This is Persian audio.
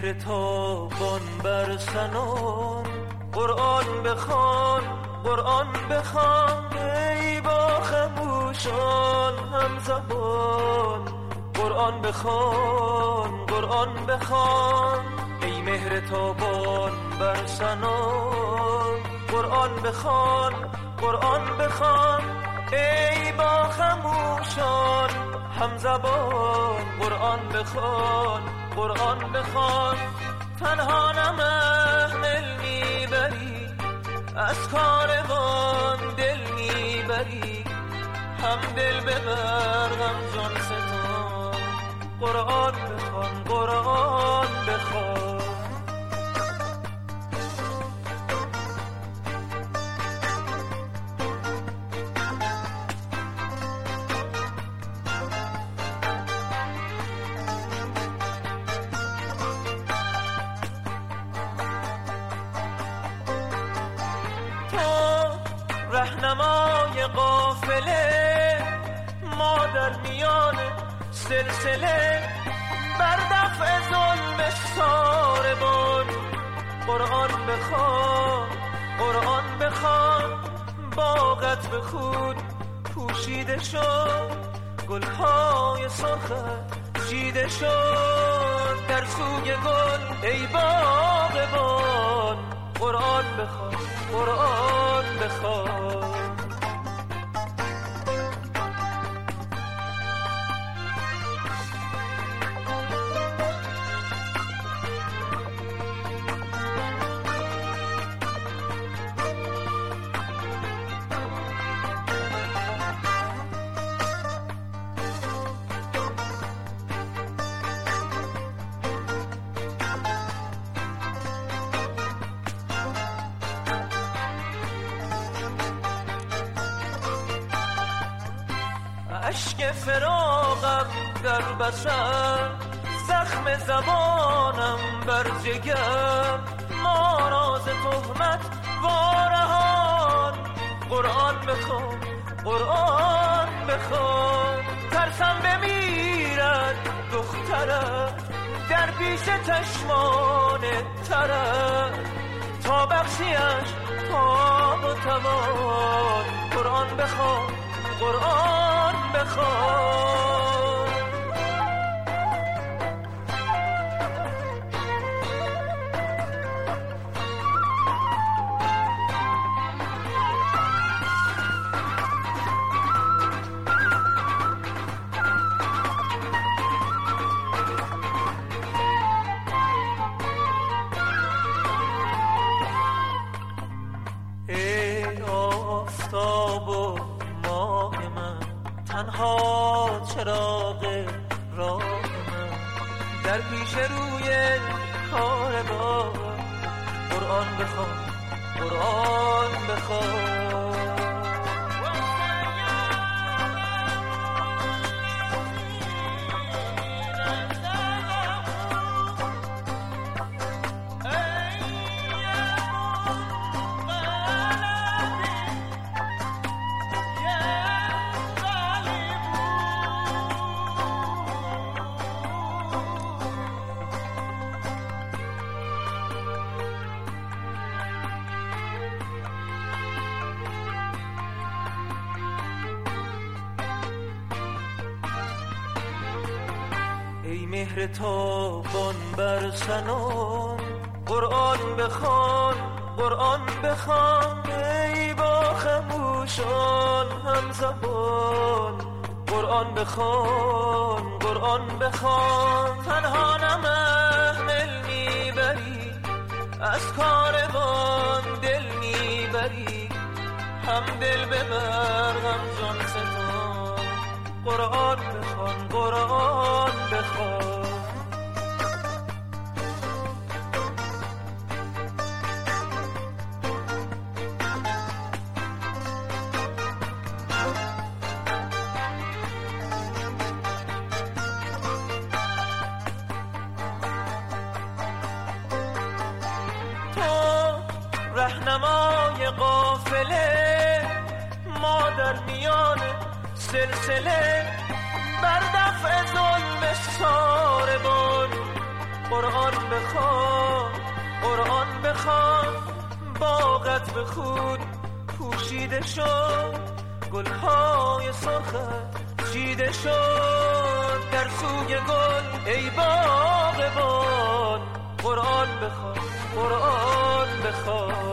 مهر تابان بر سنان قرآن بخوان، قرآن بخوان، ای با خموشان هم زبان. قرآن بخوان، قرآن بخوان، ای مهر تابان بر سنان. قرآن بخوان، قرآن بخوان، ای با خموشان هم زبان. قرآن بخوان، قرآن بخوان، تنها نمحمل میبری، از کاروان دل میبری، هم دل ببر هم جان ستان. قرآن بخوان، قرآن بخوان. رهنمای قافله، ما در میان سلسله، بر دفع ظلم ساربان. قرآن بخوان، قرآن بخوان، باغت به خود پوشیده شد، گلهای سرخت چیده شد در سوی گل ای باغبان. قرآن بخوان، قرآن بخوان. اشک فراقم در بسر، زخم زبانم بر جگر، ما راز تهمت وارهان. قرآن بخوان، قرآن بخوان، ترسم بمیرد دخترم در پیش چشمان ترم، تا بخشیش تاب و توان. قرآن بخوان، قرآن بخوان. ای آفتاب و ماه من، تنها چراغ راه من، در پیش روی کاروان. قرآن بخوان، قرآن بخوان. ای مهر تابان بر سنان قرآن بخوان، قرآن بخوان، ای با خموشان هم زبان. قرآن بخوان، قرآن بخوان، تنها نمحمل میبری، از کاروان دل میبری، هم دل ببر هم جان ستان. قرآن بخوان، قرآن بخوان. رهنمای قافله، ما در میان سلسله، بر دفع ظلم ساربان. قرآن بخوان قرآن بخوان باغت به خود پوشیده شد گلهای سرخت چیده شد در سوی گل ای باغبان قرآن بخوان قرآن بخوان